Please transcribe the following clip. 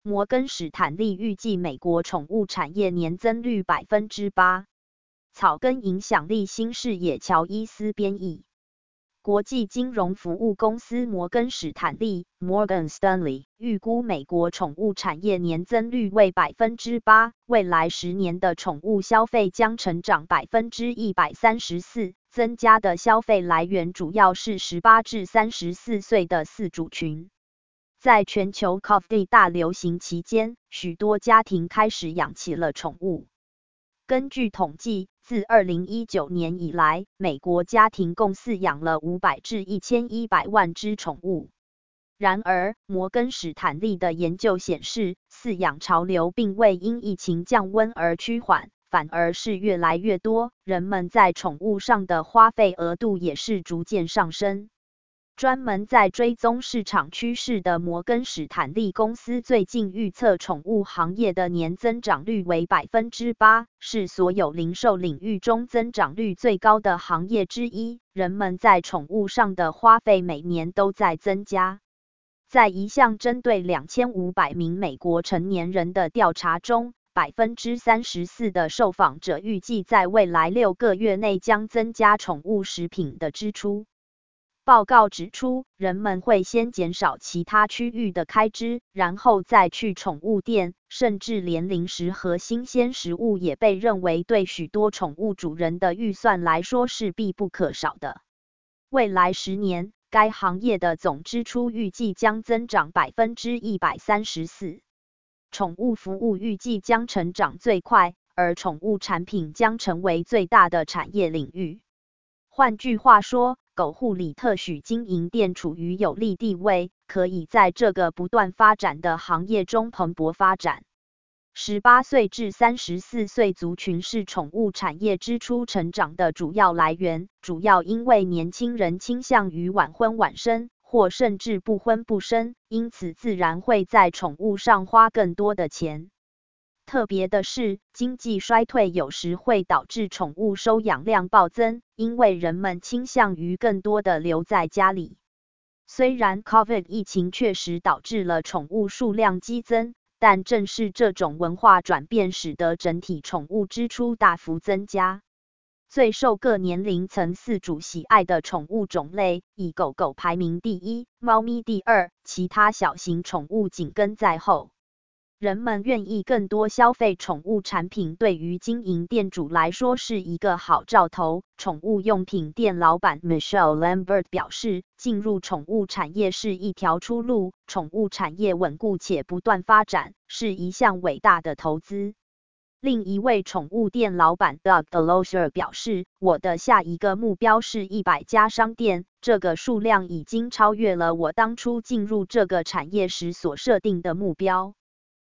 摩根史坦利预计美国宠物产业年增率 8%。草根影响力新视野乔伊斯编译。国际金融服务公司摩根史坦利 （Morgan Stanley） 预估美国宠物产业年增率为 8%， 未来10年的宠物消费将成长 134%， 增加的消费来源主要是18至34岁的4族群。在全球 COVID 大流行期间，许多家庭开始养起了宠物。根据统计，自2019年以来，美国家庭共饲养了500至1100万只宠物。然而，摩根史坦利的研究显示，饲养潮流并未因疫情降温而趋缓，反而是越来越多，人们在宠物上的花费额度也是逐渐上升。专门在追踪市场趋势的摩根史坦利公司最近预测宠物行业的年增长率为 8%， 是所有零售领域中增长率最高的行业之一。人们在宠物上的花费每年都在增加。在一项针对2500名美国成年人的调查中， 34% 的受访者预计在未来6个月内将增加宠物食品的支出。报告指出，人们会先减少其他区域的开支，然后再去宠物店，甚至连零食和新鲜食物也被认为对许多宠物主人的预算来说是必不可少的。未来10年，该行业的总支出预计将增长 134%。宠物服务预计将成长最快，而宠物产品将成为最大的产业领域。换句话说，狗护理特许经营店处于有利地位，可以在这个不断发展的行业中蓬勃发展。18岁至34岁族群是宠物产业支出成长的主要来源，主要因为年轻人倾向于晚婚晚生，或甚至不婚不生，因此自然会在宠物上花更多的钱。特别的是，经济衰退有时会导致宠物收养量暴增，因为人们倾向于更多的留在家里。虽然 COVID 疫情确实导致了宠物数量激增，但正是这种文化转变使得整体宠物支出大幅增加。最受各年龄层饲主喜爱的宠物种类，以狗狗排名第一，猫咪第二，其他小型宠物紧跟在后。人们愿意更多消费宠物产品，对于经营店主来说是一个好兆头。宠物用品店老板 Michelle Lambert 表示，进入宠物产业是一条出路，宠物产业稳固且不断发展，是一项伟大的投资。另一位宠物店老板 Doug Delosier 表示，我的下一个目标是100家商店，这个数量已经超越了我当初进入这个产业时所设定的目标。